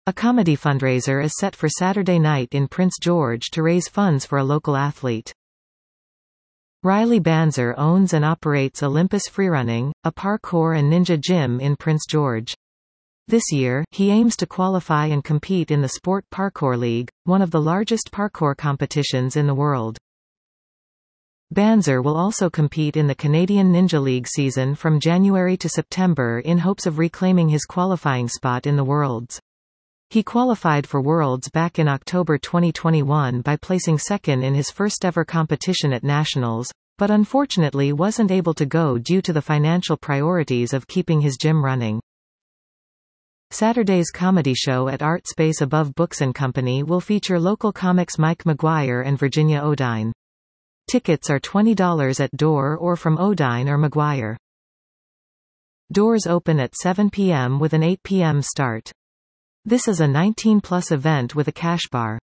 A comedy fundraiser is set for Saturday night in Prince George to raise funds for a local athlete. Riley Banzer owns and operates Olympus Freerunning, a parkour and ninja gym in Prince George. This year, he aims to qualify and compete in the Sport Parkour League, one of the largest parkour competitions in the world. Banzer will also compete in the Canadian Ninja League season from January to September in hopes of reclaiming his qualifying spot in the Worlds. He qualified for Worlds back in October 2021 by placing second in his first-ever competition at Nationals, but unfortunately wasn't able to go due to the financial priorities of keeping his gym running. Saturday's comedy show at Art Space Above Books & Company will feature local comics Mike Maguire and Virginia Odine. Tickets are $20 at door or from Odine or Maguire. Doors open at 7 p.m. with an 8 p.m. start. This is a 19-plus event with a cash bar.